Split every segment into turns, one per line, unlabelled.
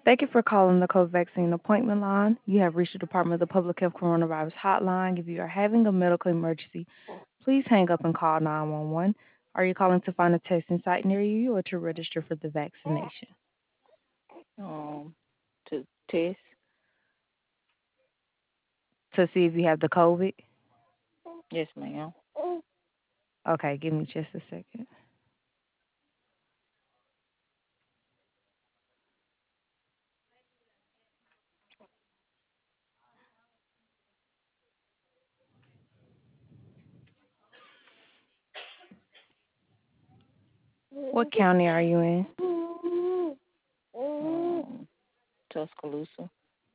Thank you for calling the COVID vaccine appointment line. You have reached the Department of the Public Health Coronavirus Hotline. If you are having a medical emergency, please hang up and call 911. Are you calling to find a testing site near you or to register for the vaccination?
Um, to test.
To see if you have the COVID?
Yes, ma'am.
Okay, give me just a second. What county are you in?
Um, Tuscaloosa.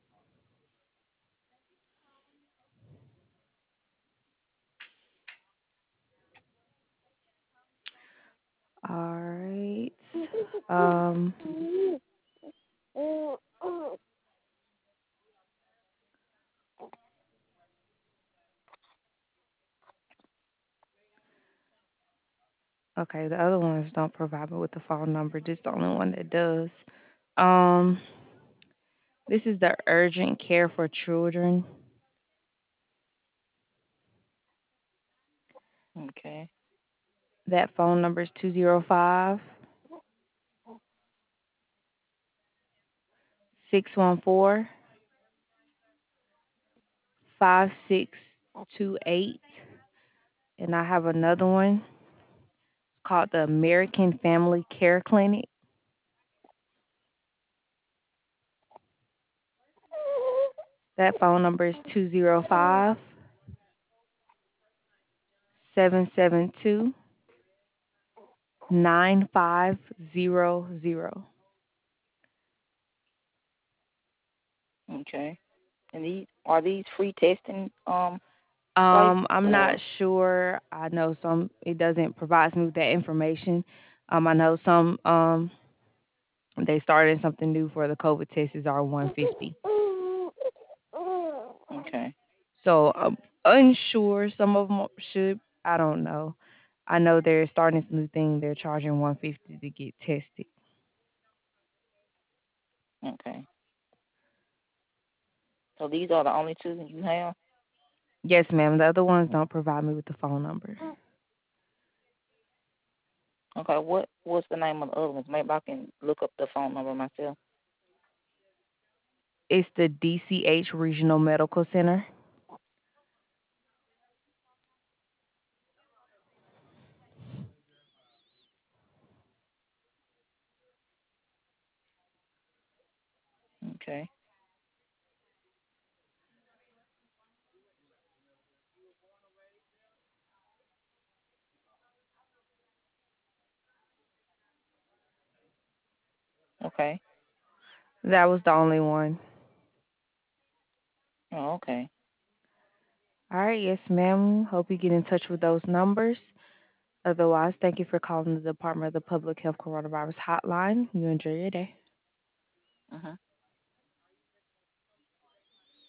All right. Um, okay, the other ones don't provide me with the phone number. This is the only one that does. Um, this is the urgent care for children.
Okay.
That phone number is 205 614 5628. And I have another one called the American Family Care Clinic. That phone number is 205 772 9500.
Okay. And these free testing sites
I'm not
or
sure. I know some it doesn't provide me with that information. I know some they started something new for the COVID tests is R150.
okay.
So I'm unsure. Some of them should. I don't know. I know they're starting this new thing. They're charging 150 to get tested.
Okay. So these are the only two that you have?
Yes, ma'am. The other ones don't provide me with the phone number.
Okay, what's the name of the other ones? Maybe I can look up the phone number myself.
It's the DCH Regional Medical Center.
Okay. Okay.
That was the only one.
Oh, okay.
All right, yes, ma'am. Hope you get in touch with those numbers. Otherwise, thank you for calling the Department of the Public Health Coronavirus Hotline. You enjoy your day.
Mhm.